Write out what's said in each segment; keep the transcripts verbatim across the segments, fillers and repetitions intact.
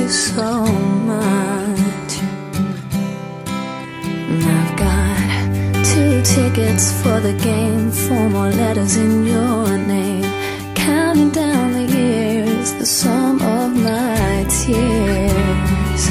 so much. And I've got two tickets for the game, four more letters in your name, counting down the years, the sum of my tears.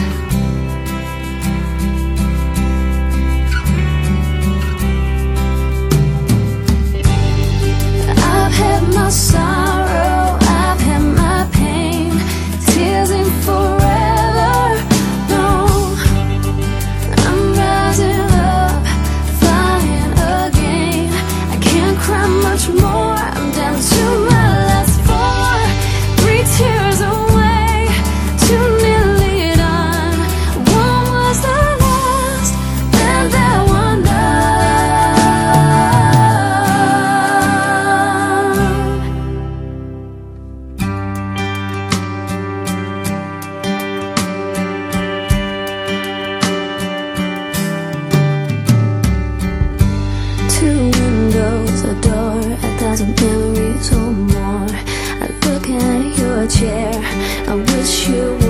I've had my sorrow, I've had my pain, tears ain't forever, no. I'm rising up, flying again. I can't cry much more, I'm down to my last four. Three tears away, two nearly done. One was the last, and there were none. Two windows, a door, a thousand memories or more. I look at your chair, I wish you